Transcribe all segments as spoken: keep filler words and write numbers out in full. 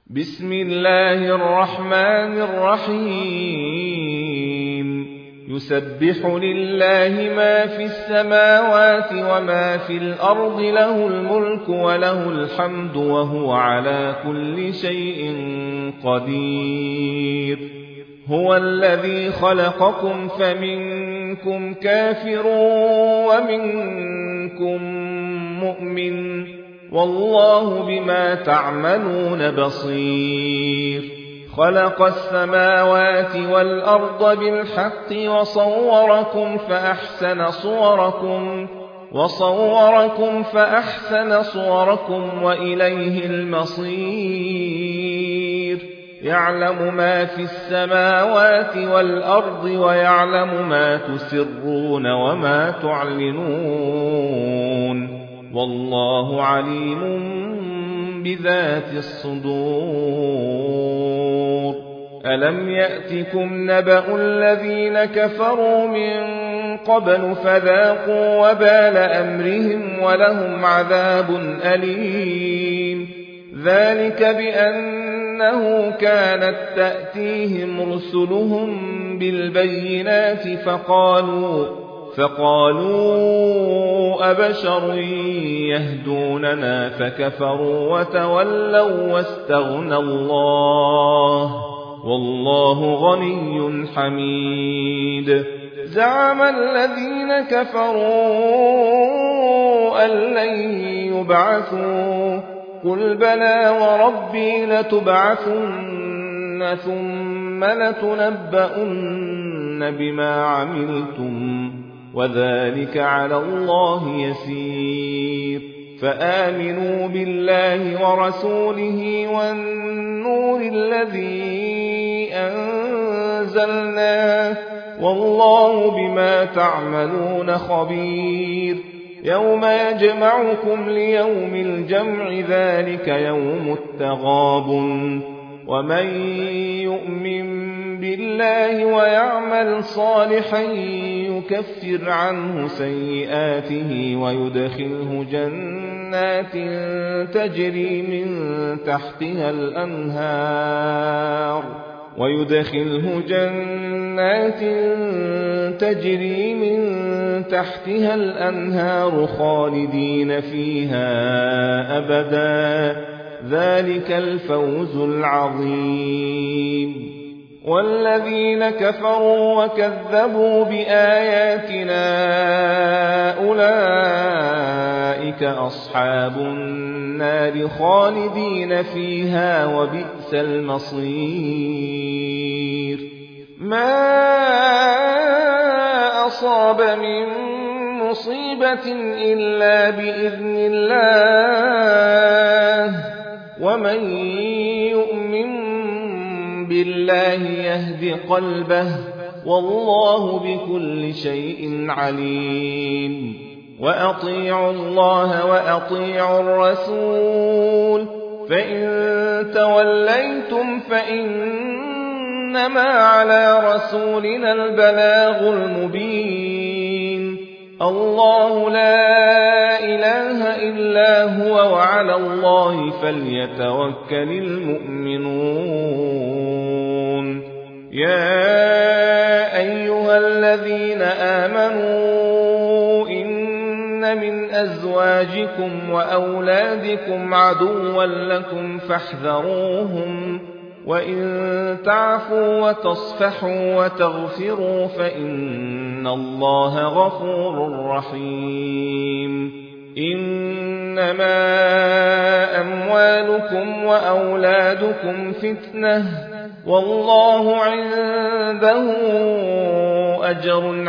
بسم الله الرحمن الرحيم يسبح لله ما في السماوات وما في الأرض له الملك وله الحمد وهو على كل شيء قدير هو الذي خلقكم فمنكم كافر ومنكم مؤمن والله بما تعملون بصير خلق السماوات والأرض بالحق وصوركم فأحسن صوركم وصوركم فأحسن صوركم وإليه المصير يعلم ما في السماوات والأرض ويعلم ما تسرون وما تعلنون والله عليم بذات الصدور ألم يأتكم نبأ الذين كفروا من قبل فذاقوا وبال أمرهم ولهم عذاب أليم ذلك بأنه كانت تأتيهم رسلهم بالبينات فقالوا فقالوا أبشر يهدوننا فكفروا وتولوا واستغنى الله والله غني حميد زعم الذين كفروا أن لن يبعثوا قل بلى وربي لتبعثن ثم لتنبؤن بما عملتم وذلك على الله يسير فآمنوا بالله ورسوله والنور الذي أنزلناه والله بما تعملون خبير يوم يجمعكم ليوم الجمع ذلك يوم التغابن ومن يؤمن بالله ويعمل صالحا يكفر عنه سيئاته ويدخله جنات تجري من تحتها الأنهار ويدخله جنات تجري من تحتها الأنهار خالدين فيها أبدا ذلك الفوز العظيم والذين كفروا وكذبوا بآياتنا أولئك أصحاب النار خالدين فيها وبئس المصير ما أصاب من مصيبة إلا بإذن الله ومن يؤمن بالله يهد قلبه والله بكل شيء عليم وأطيعوا الله وأطيعوا الرسول فإن توليتم فإنما على رسولنا البلاغ المبين الله لا إله إلا هو وعلى الله فليتوكل المؤمنون يا أيها الذين آمنوا إن من أزواجكم وأولادكم عدوا لكم فاحذروهم وإن تعفوا وتصفحوا وتغفروا فإن الله غفور رحيم إنما أموالكم وأولادكم فتنة والله عنده أجر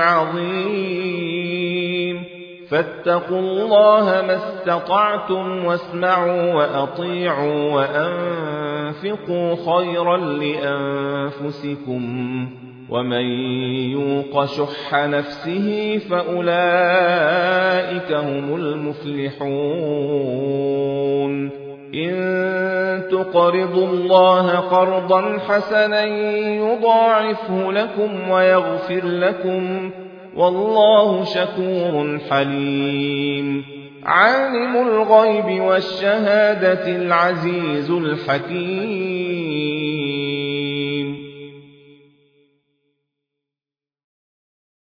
عظيم فاتقوا الله ما استطعتم واسمعوا وأطيعوا وأنفقوا خيرا لأنفسكم ومن يوق شح نفسه فأولئك هم المفلحون إن تقرضوا الله قرضا حسنا يضاعفه لكم ويغفر لكم والله شكور حليم عالم الغيب والشهادة العزيز الحكيم